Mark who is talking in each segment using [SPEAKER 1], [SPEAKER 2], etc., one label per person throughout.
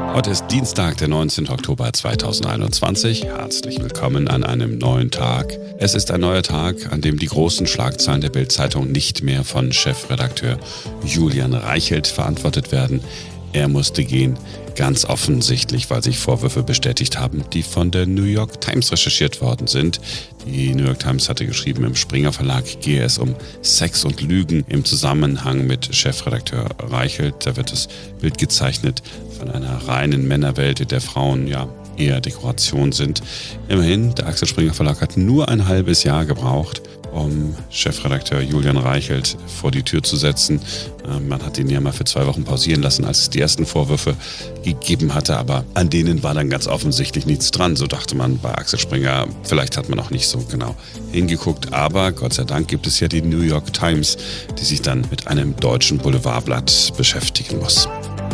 [SPEAKER 1] Heute ist Dienstag, der 19. Oktober 2021. Herzlich willkommen an einem neuen Tag. Es ist ein neuer Tag, an dem die großen Schlagzeilen der Bild-Zeitung nicht mehr von Chefredakteur Julian Reichelt verantwortet werden. Er musste gehen, ganz offensichtlich, weil sich Vorwürfe bestätigt haben, die von der New York Times recherchiert worden sind. Die New York Times hatte geschrieben, im Springer Verlag gehe es um Sex und Lügen im Zusammenhang mit Chefredakteur Reichelt. Da wird das Bild gezeichnet von einer reinen Männerwelt, in der Frauen eher Dekoration sind. Immerhin, der Axel Springer Verlag hat nur ein halbes Jahr gebraucht, um Chefredakteur Julian Reichelt vor die Tür zu setzen. Man hat ihn ja mal für 2 Wochen pausieren lassen, als es die ersten Vorwürfe gegeben hatte, aber an denen war dann ganz offensichtlich nichts dran. So dachte man bei Axel Springer, vielleicht hat man auch nicht so genau hingeguckt, aber Gott sei Dank gibt es ja die New York Times, die sich dann mit einem deutschen Boulevardblatt beschäftigen muss.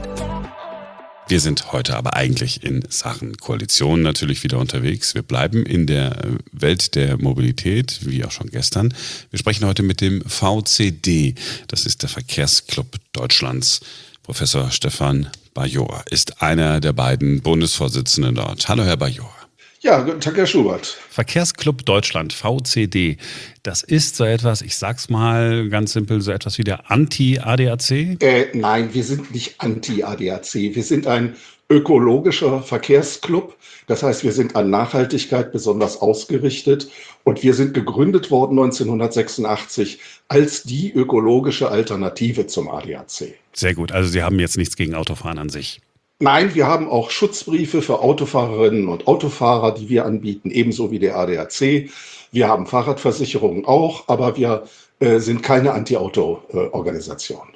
[SPEAKER 1] Wir sind heute aber eigentlich in Sachen Koalition natürlich wieder unterwegs. Wir bleiben in der Welt der Mobilität, wie auch schon gestern. Wir sprechen heute mit dem VCD, das ist der Verkehrsclub Deutschlands. Professor Stefan Bajor ist einer der beiden Bundesvorsitzenden dort. Hallo, Herr Bajor.
[SPEAKER 2] Ja, guten Tag, Herr Schubert.
[SPEAKER 1] Verkehrsclub Deutschland, VCD, das ist so etwas, ich sag's mal ganz simpel, so etwas wie der Anti-ADAC?
[SPEAKER 2] Nein, wir sind nicht Anti-ADAC. Wir sind ein ökologischer Verkehrsclub. Das heißt, wir sind an Nachhaltigkeit besonders ausgerichtet. Und wir sind gegründet worden 1986 als die ökologische Alternative zum ADAC.
[SPEAKER 1] Sehr gut, also Sie haben jetzt nichts gegen Autofahren an sich.
[SPEAKER 2] Nein, wir haben auch Schutzbriefe für Autofahrerinnen und Autofahrer, die wir anbieten, ebenso wie der ADAC. Wir haben Fahrradversicherungen auch, aber wir sind keine Anti-Auto-Organisation.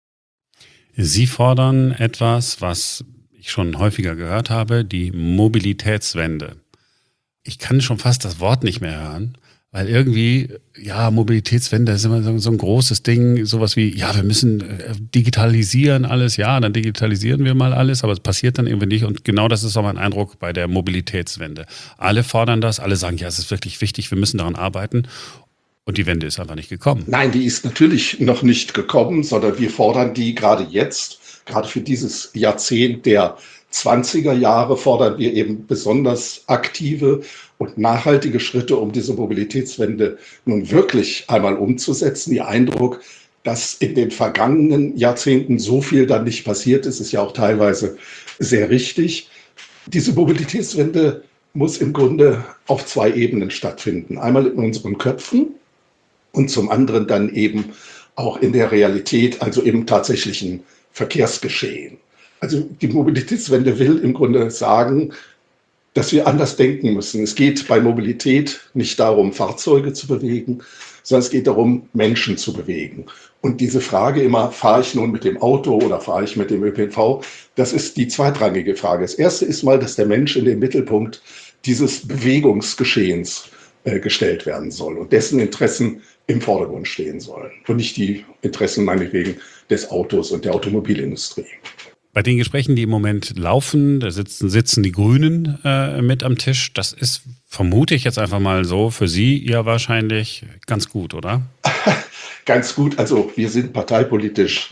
[SPEAKER 1] Sie fordern etwas, was ich schon häufiger gehört habe, die Mobilitätswende. Ich kann schon fast das Wort nicht mehr hören, weil irgendwie, Mobilitätswende ist immer so ein großes Ding, sowas wie, wir müssen digitalisieren alles, dann digitalisieren wir mal alles, aber es passiert dann irgendwie nicht und genau das ist auch mein Eindruck bei der Mobilitätswende. Alle fordern das, alle sagen, es ist wirklich wichtig, wir müssen daran arbeiten und die Wende ist einfach nicht gekommen.
[SPEAKER 2] Nein, die ist natürlich noch nicht gekommen, sondern wir fordern die gerade jetzt, gerade für dieses Jahrzehnt der 20er Jahre fordern wir eben besonders aktive und nachhaltige Schritte, um diese Mobilitätswende nun wirklich einmal umzusetzen. Ihr Eindruck, dass in den vergangenen Jahrzehnten so viel dann nicht passiert ist, ist ja auch teilweise sehr richtig. Diese Mobilitätswende muss im Grunde auf 2 Ebenen stattfinden. Einmal in unseren Köpfen und zum anderen dann eben auch in der Realität, also im tatsächlichen Verkehrsgeschehen. Also die Mobilitätswende will im Grunde sagen, dass wir anders denken müssen. Es geht bei Mobilität nicht darum, Fahrzeuge zu bewegen, sondern es geht darum, Menschen zu bewegen. Und diese Frage immer, fahre ich nun mit dem Auto oder fahre ich mit dem ÖPNV, das ist die zweitrangige Frage. Das erste ist mal, dass der Mensch in den Mittelpunkt dieses Bewegungsgeschehens gestellt werden soll und dessen Interessen im Vordergrund stehen sollen und nicht die Interessen meinetwegen des Autos und der Automobilindustrie.
[SPEAKER 1] Bei den Gesprächen, die im Moment laufen, da sitzen die Grünen mit am Tisch. Das ist, vermute ich jetzt einfach mal so, für Sie ja wahrscheinlich ganz gut, oder?
[SPEAKER 2] Ganz gut. Also wir sind parteipolitisch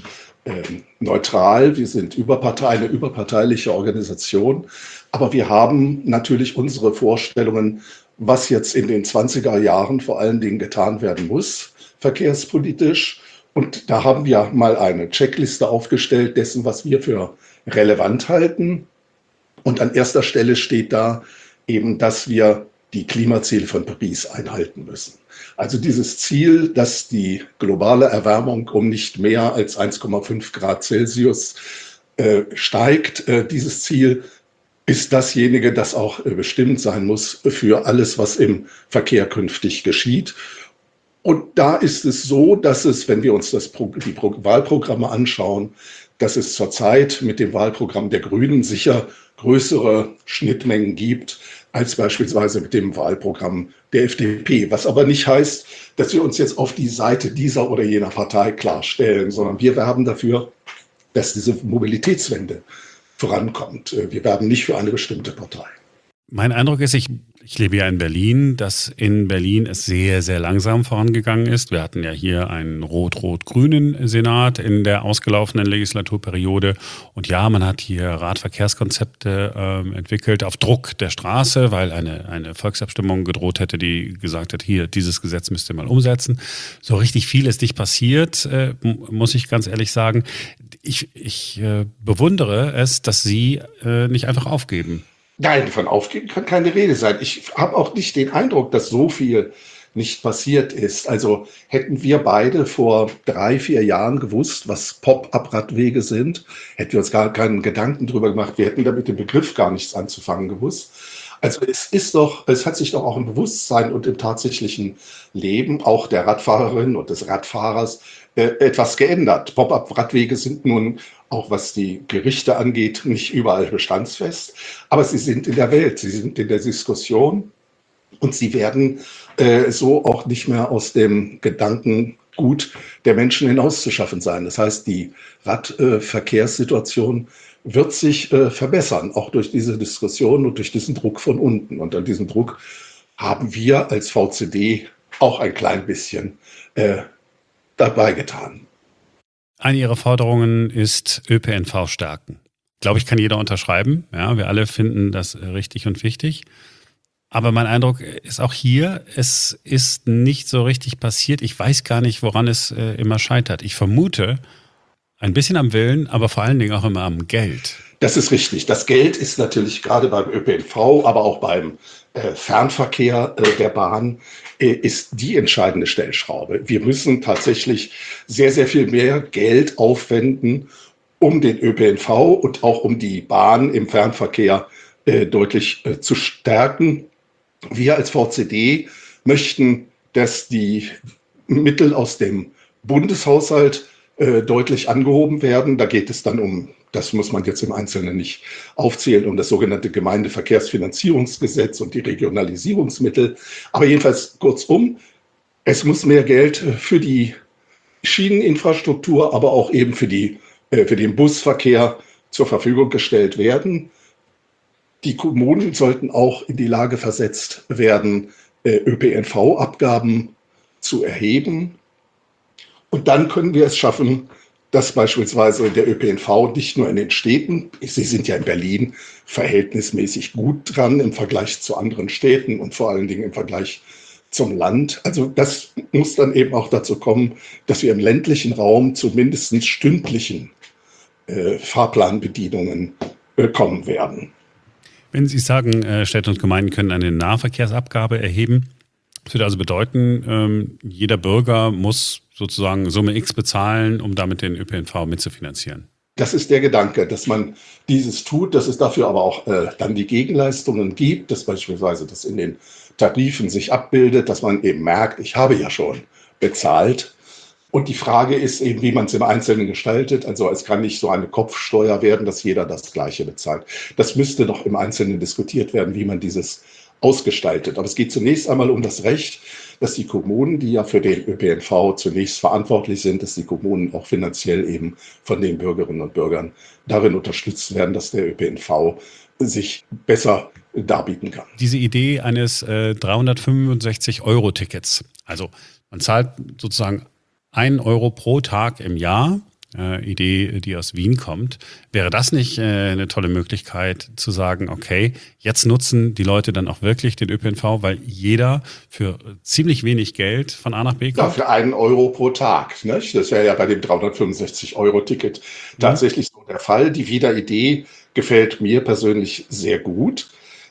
[SPEAKER 2] neutral. Wir sind eine überparteiliche Organisation. Aber wir haben natürlich unsere Vorstellungen, was jetzt in den 20er Jahren vor allen Dingen getan werden muss, verkehrspolitisch. Und da haben wir mal eine Checkliste aufgestellt dessen, was wir für relevant halten. Und an erster Stelle steht da eben, dass wir die Klimaziele von Paris einhalten müssen. Also dieses Ziel, dass die globale Erwärmung um nicht mehr als 1,5 Grad Celsius steigt, dieses Ziel ist dasjenige, das auch bestimmt sein muss für alles, was im Verkehr künftig geschieht. Und da ist es so, dass es, wenn wir uns die Wahlprogramme anschauen, dass es zurzeit mit dem Wahlprogramm der Grünen sicher größere Schnittmengen gibt als beispielsweise mit dem Wahlprogramm der FDP. Was aber nicht heißt, dass wir uns jetzt auf die Seite dieser oder jener Partei klarstellen, sondern wir werben dafür, dass diese Mobilitätswende vorankommt. Wir werben nicht für eine bestimmte Partei.
[SPEAKER 1] Mein Eindruck ist, ich lebe ja in Berlin, dass in Berlin es sehr, sehr langsam vorangegangen ist. Wir hatten ja hier einen rot-rot-grünen Senat in der ausgelaufenen Legislaturperiode. Und ja, man hat hier Radverkehrskonzepte entwickelt auf Druck der Straße, weil eine Volksabstimmung gedroht hätte, die gesagt hat, hier, dieses Gesetz müsst ihr mal umsetzen. So richtig viel ist nicht passiert, muss ich ganz ehrlich sagen. Ich bewundere es, dass Sie nicht einfach aufgeben.
[SPEAKER 2] Nein, von Aufgeben kann keine Rede sein. Ich habe auch nicht den Eindruck, dass so viel nicht passiert ist. Also hätten wir beide vor 3, 4 Jahren gewusst, was Pop-up-Radwege sind, hätten wir uns gar keinen Gedanken drüber gemacht. Wir hätten damit dem Begriff gar nichts anzufangen gewusst. Also es hat sich doch auch im Bewusstsein und im tatsächlichen Leben auch der Radfahrerin und des Radfahrers etwas geändert. Pop-up-Radwege sind nun, auch was die Gerichte angeht, nicht überall bestandsfest, aber sie sind in der Welt, sie sind in der Diskussion und sie werden so auch nicht mehr aus dem Gedankengut der Menschen hinauszuschaffen sein. Das heißt, die Radverkehrssituation wird sich verbessern, auch durch diese Diskussion und durch diesen Druck von unten. Und an diesem Druck haben wir als VCD auch ein klein bisschen dabei getan.
[SPEAKER 1] Eine Ihrer Forderungen ist ÖPNV stärken. Glaube ich, kann jeder unterschreiben. Ja, wir alle finden das richtig und wichtig. Aber mein Eindruck ist auch hier, es ist nicht so richtig passiert. Ich weiß gar nicht, woran es immer scheitert. Ich vermute, ein bisschen am Willen, aber vor allen Dingen auch immer am Geld.
[SPEAKER 2] Das ist richtig. Das Geld ist natürlich gerade beim ÖPNV, aber auch beim Fernverkehr der Bahn ist die entscheidende Stellschraube. Wir müssen tatsächlich sehr, sehr viel mehr Geld aufwenden, um den ÖPNV und auch um die Bahn im Fernverkehr deutlich zu stärken. Wir als VCD möchten, dass die Mittel aus dem Bundeshaushalt deutlich angehoben werden. Da geht es dann um, das muss man jetzt im Einzelnen nicht aufzählen, um das sogenannte Gemeindeverkehrsfinanzierungsgesetz und die Regionalisierungsmittel. Aber jedenfalls kurzum, es muss mehr Geld für die Schieneninfrastruktur, aber auch eben für den Busverkehr zur Verfügung gestellt werden. Die Kommunen sollten auch in die Lage versetzt werden, ÖPNV-Abgaben zu erheben. Und dann können wir es schaffen, dass beispielsweise der ÖPNV nicht nur in den Städten, Sie sind ja in Berlin verhältnismäßig gut dran im Vergleich zu anderen Städten und vor allen Dingen im Vergleich zum Land. Also das muss dann eben auch dazu kommen, dass wir im ländlichen Raum zu mindestens stündlichen Fahrplanbedienungen kommen werden.
[SPEAKER 1] Wenn Sie sagen, Städte und Gemeinden können eine Nahverkehrsabgabe erheben, das würde also bedeuten, jeder Bürger muss sozusagen Summe X bezahlen, um damit den ÖPNV mitzufinanzieren.
[SPEAKER 2] Das ist der Gedanke, dass man dieses tut, dass es dafür aber auch dann die Gegenleistungen gibt, dass beispielsweise das in den Tarifen sich abbildet, dass man eben merkt, ich habe ja schon bezahlt. Und die Frage ist eben, wie man es im Einzelnen gestaltet. Also es kann nicht so eine Kopfsteuer werden, dass jeder das Gleiche bezahlt. Das müsste noch im Einzelnen diskutiert werden, wie man dieses ausgestaltet. Aber es geht zunächst einmal um das Recht, dass die Kommunen, die ja für den ÖPNV zunächst verantwortlich sind, dass die Kommunen auch finanziell eben von den Bürgerinnen und Bürgern darin unterstützt werden, dass der ÖPNV sich besser darbieten kann.
[SPEAKER 1] Diese Idee eines 365-Euro-Tickets, also man zahlt sozusagen 1 Euro pro Tag im Jahr, Idee, die aus Wien kommt. Wäre das nicht eine tolle Möglichkeit zu sagen, okay, jetzt nutzen die Leute dann auch wirklich den ÖPNV, weil jeder für ziemlich wenig Geld von A nach B kommt?
[SPEAKER 2] Ja, für 1 Euro pro Tag. Nicht? Das wäre ja bei dem 365-Euro-Ticket tatsächlich so der Fall. Die Wieder-Idee gefällt mir persönlich sehr gut.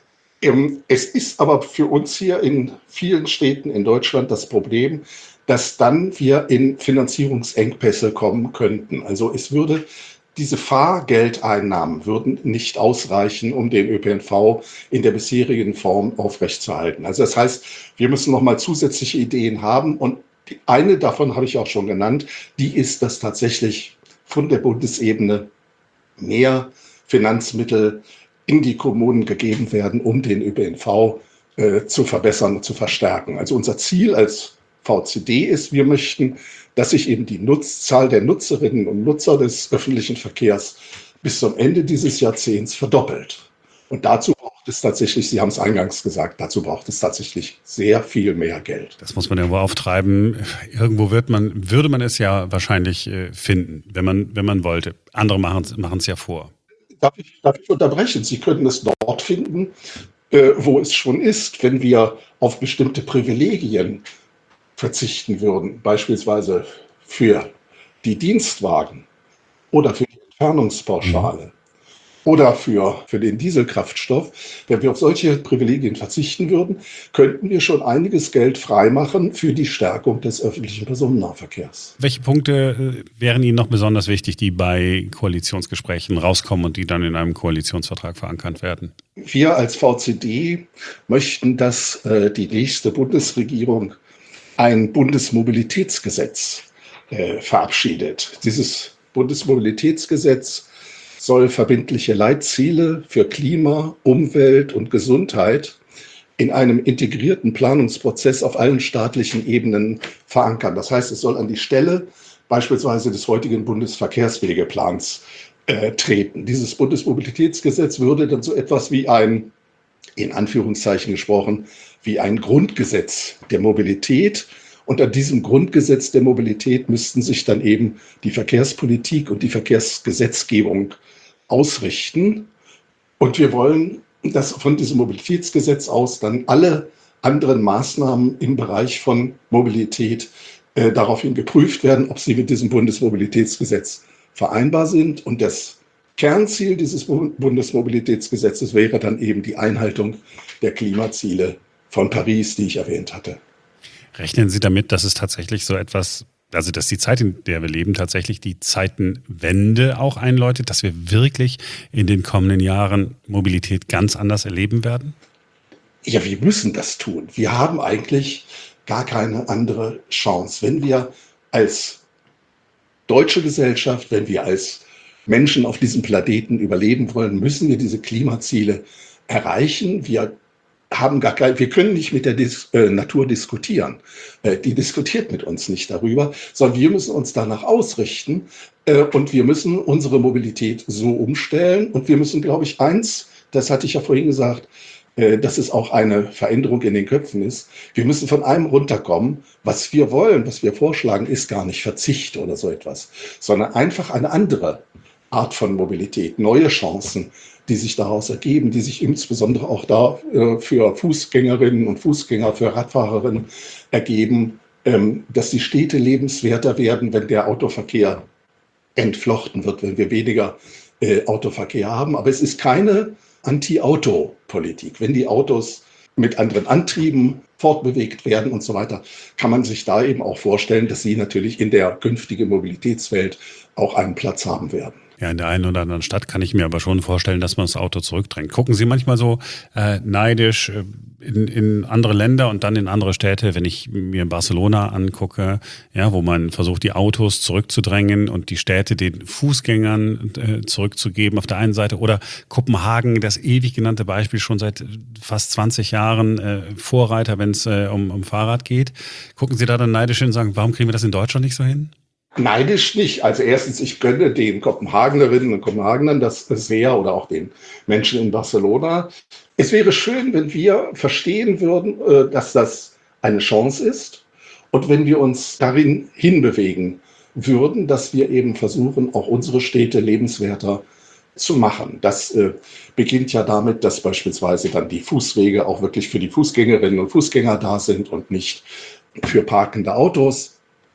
[SPEAKER 2] Es ist aber für uns hier in vielen Städten in Deutschland das Problem, dass dann wir in Finanzierungsengpässe kommen könnten. Also diese Fahrgeldeinnahmen würden nicht ausreichen, um den ÖPNV in der bisherigen Form aufrechtzuerhalten. Also das heißt, wir müssen nochmal zusätzliche Ideen haben. Und eine davon habe ich auch schon genannt, die ist, dass tatsächlich von der Bundesebene mehr Finanzmittel in die Kommunen gegeben werden, um den ÖPNV zu verbessern und zu verstärken. Also unser Ziel als VCD ist, wir möchten, dass sich eben die Zahl der Nutzerinnen und Nutzer des öffentlichen Verkehrs bis zum Ende dieses Jahrzehnts verdoppelt. Und dazu braucht es tatsächlich, Sie haben es eingangs gesagt, dazu braucht es tatsächlich sehr viel mehr Geld.
[SPEAKER 1] Das muss man irgendwo auftreiben. Irgendwo würde man es ja wahrscheinlich finden, wenn man wollte. Andere machen es ja vor.
[SPEAKER 2] Darf ich unterbrechen? Sie können es dort finden, wo es schon ist, wenn wir auf bestimmte Privilegien verzichten würden, beispielsweise für die Dienstwagen oder für die Entfernungspauschale oder für den Dieselkraftstoff. Wenn wir auf solche Privilegien verzichten würden, könnten wir schon einiges Geld freimachen für die Stärkung des öffentlichen Personennahverkehrs.
[SPEAKER 1] Welche Punkte wären Ihnen noch besonders wichtig, die bei Koalitionsgesprächen rauskommen und die dann in einem Koalitionsvertrag verankert werden?
[SPEAKER 2] Wir als VCD möchten, dass die nächste Bundesregierung ein Bundesmobilitätsgesetz verabschiedet. Dieses Bundesmobilitätsgesetz soll verbindliche Leitziele für Klima, Umwelt und Gesundheit in einem integrierten Planungsprozess auf allen staatlichen Ebenen verankern. Das heißt, es soll an die Stelle beispielsweise des heutigen Bundesverkehrswegeplans treten. Dieses Bundesmobilitätsgesetz würde dann so etwas wie ein, in Anführungszeichen gesprochen, wie ein Grundgesetz der Mobilität. Und an diesem Grundgesetz der Mobilität müssten sich dann eben die Verkehrspolitik und die Verkehrsgesetzgebung ausrichten. Und wir wollen, dass von diesem Mobilitätsgesetz aus dann alle anderen Maßnahmen im Bereich von Mobilität daraufhin geprüft werden, ob sie mit diesem Bundesmobilitätsgesetz vereinbar sind. Und das Kernziel dieses Bundesmobilitätsgesetzes wäre dann eben die Einhaltung der Klimaziele von Paris, die ich erwähnt hatte.
[SPEAKER 1] Rechnen Sie damit, dass es tatsächlich so etwas, also dass die Zeit, in der wir leben, tatsächlich die Zeitenwende auch einläutet, dass wir wirklich in den kommenden Jahren Mobilität ganz anders erleben werden?
[SPEAKER 2] Ja, wir müssen das tun. Wir haben eigentlich gar keine andere Chance. Wenn wir als deutsche Gesellschaft, wenn wir als Menschen auf diesem Planeten überleben wollen, müssen wir diese Klimaziele erreichen. Wir können nicht mit der Natur diskutieren. Die diskutiert mit uns nicht darüber, sondern wir müssen uns danach ausrichten und wir müssen unsere Mobilität so umstellen. Und wir müssen, glaube ich, das hatte ich ja vorhin gesagt, dass es auch eine Veränderung in den Köpfen ist. Wir müssen von einem runterkommen. Was wir wollen, was wir vorschlagen, ist gar nicht Verzicht oder so etwas, sondern einfach eine andere Art von Mobilität, neue Chancen, die sich daraus ergeben, die sich insbesondere auch da für Fußgängerinnen und Fußgänger, für Radfahrerinnen ergeben, dass die Städte lebenswerter werden, wenn der Autoverkehr entflochten wird, wenn wir weniger Autoverkehr haben. Aber es ist keine Anti-Auto-Politik. Wenn die Autos mit anderen Antrieben fortbewegt werden und so weiter, kann man sich da eben auch vorstellen, dass sie natürlich in der künftigen Mobilitätswelt auch einen Platz haben werden.
[SPEAKER 1] Ja, in der einen oder anderen Stadt kann ich mir aber schon vorstellen, dass man das Auto zurückdrängt. Gucken Sie manchmal so neidisch in andere Länder und dann in andere Städte, wenn ich mir Barcelona angucke, ja, wo man versucht, die Autos zurückzudrängen und die Städte den Fußgängern zurückzugeben auf der einen Seite, oder Kopenhagen, das ewig genannte Beispiel, schon seit fast 20 Jahren Vorreiter, wenn es um Fahrrad geht. Gucken Sie da dann neidisch hin und sagen, warum kriegen wir das in Deutschland nicht so hin?
[SPEAKER 2] Neidisch nicht. Also erstens, ich gönne den Kopenhagenerinnen und Kopenhagenern das sehr oder auch den Menschen in Barcelona. Es wäre schön, wenn wir verstehen würden, dass das eine Chance ist und wenn wir uns darin hinbewegen würden, dass wir eben versuchen, auch unsere Städte lebenswerter zu machen. Das beginnt ja damit, dass beispielsweise dann die Fußwege auch wirklich für die Fußgängerinnen und Fußgänger da sind und nicht für parkende Autos.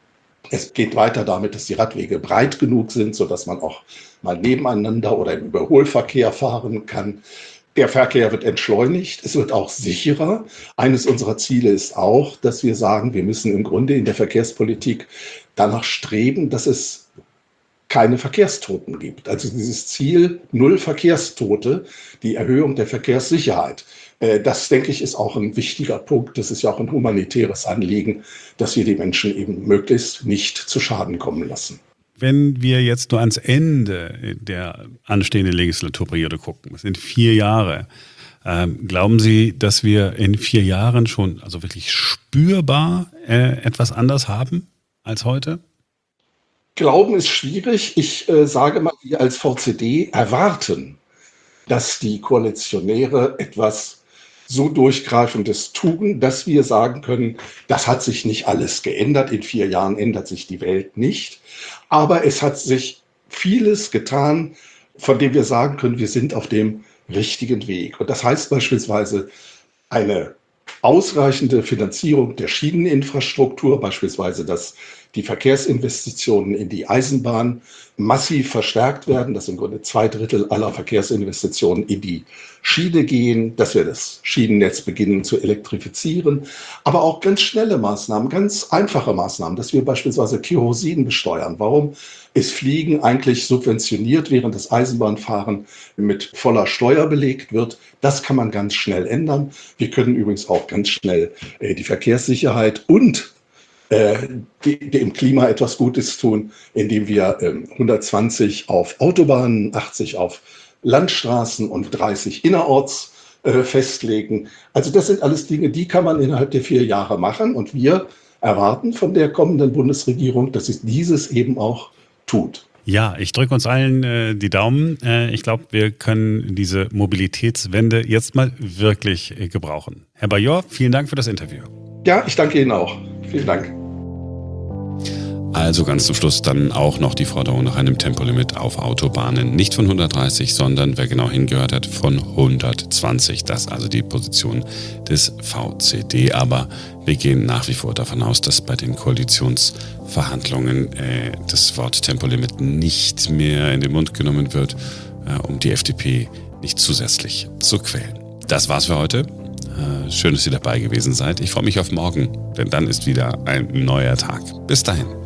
[SPEAKER 2] Es geht weiter damit, dass die Radwege breit genug sind, sodass man auch mal nebeneinander oder im Überholverkehr fahren kann. Der Verkehr wird entschleunigt, es wird auch sicherer. Eines unserer Ziele ist auch, dass wir sagen, wir müssen im Grunde in der Verkehrspolitik danach streben, dass es keine Verkehrstoten gibt. Also dieses Ziel, 0 Verkehrstote, die Erhöhung der Verkehrssicherheit. Das, denke ich, ist auch ein wichtiger Punkt. Das ist ja auch ein humanitäres Anliegen, dass wir die Menschen eben möglichst nicht zu Schaden kommen lassen.
[SPEAKER 1] Wenn wir jetzt nur ans Ende der anstehenden Legislaturperiode gucken, das sind 4 Jahre, glauben Sie, dass wir in 4 Jahren schon also wirklich spürbar etwas anders haben als heute?
[SPEAKER 2] Glauben ist schwierig. Ich sage mal, wir als VCD erwarten, dass die Koalitionäre etwas so Durchgreifendes tun, dass wir sagen können, das hat sich nicht alles geändert. In 4 Jahren ändert sich die Welt nicht. Aber es hat sich vieles getan, von dem wir sagen können, wir sind auf dem richtigen Weg. Und das heißt beispielsweise eine ausreichende Finanzierung der Schieneninfrastruktur, beispielsweise, dass die Verkehrsinvestitionen in die Eisenbahn massiv verstärkt werden, dass im Grunde 2/3 aller Verkehrsinvestitionen in die Schiene gehen, dass wir das Schienennetz beginnen zu elektrifizieren, aber auch ganz schnelle Maßnahmen, ganz einfache Maßnahmen, dass wir beispielsweise Kerosin besteuern. Warum ist Fliegen eigentlich subventioniert, während das Eisenbahnfahren mit voller Steuer belegt wird? Das kann man ganz schnell ändern. Wir können übrigens auch ganz schnell die Verkehrssicherheit und dem Klima etwas Gutes tun, indem wir 120 auf Autobahnen, 80 auf Landstraßen und 30 innerorts festlegen. Also das sind alles Dinge, die kann man innerhalb der 4 Jahre machen. Und wir erwarten von der kommenden Bundesregierung, dass sie dieses eben auch tut.
[SPEAKER 1] Ja, ich drücke uns allen die Daumen. Ich glaube, wir können diese Mobilitätswende jetzt mal wirklich gebrauchen. Herr Bajor, vielen Dank für das Interview.
[SPEAKER 2] Ja, ich danke Ihnen auch. Vielen Dank.
[SPEAKER 1] Also ganz zum Schluss dann auch noch die Forderung nach einem Tempolimit auf Autobahnen. Nicht von 130, sondern, wer genau hingehört hat, von 120. Das ist also die Position des VCD. Aber wir gehen nach wie vor davon aus, dass bei den Koalitionsverhandlungen das Wort Tempolimit nicht mehr in den Mund genommen wird, um die FDP nicht zusätzlich zu quälen. Das war's für heute. Schön, dass ihr dabei gewesen seid. Ich freue mich auf morgen, denn dann ist wieder ein neuer Tag. Bis dahin.